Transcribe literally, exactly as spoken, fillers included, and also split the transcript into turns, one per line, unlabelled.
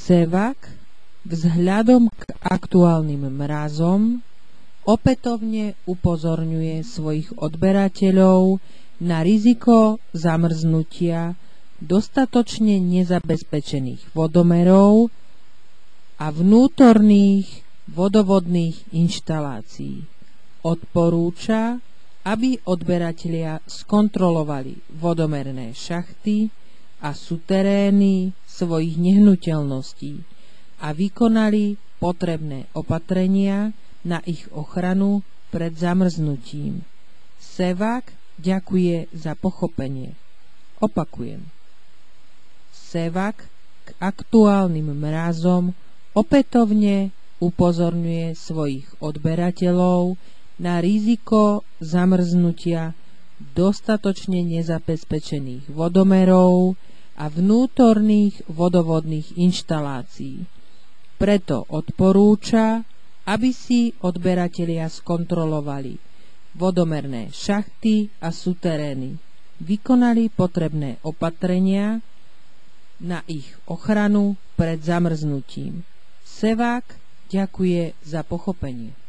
Sevak vzhľadom k aktuálnym mrazom opätovne upozorňuje svojich odberateľov na riziko zamrznutia dostatočne nezabezpečených vodomerov a vnútorných vodovodných inštalácií. Odporúča, aby odberatelia skontrolovali vodomerné šachty a suterény svojich nehnuteľností a vykonali potrebné opatrenia na ich ochranu pred zamrznutím. Sevak ďakuje za pochopenie. Opakujem. Sevak k aktuálnym mrazom opätovne upozorňuje svojich odberateľov na riziko zamrznutia dostatočne nezabezpečených vodomerov a vnútorných vodovodných inštalácií. Preto odporúča, aby si odberatelia skontrolovali vodomerné šachty a suterény, vykonali potrebné opatrenia na ich ochranu pred zamrznutím. Sevak ďakuje za pochopenie.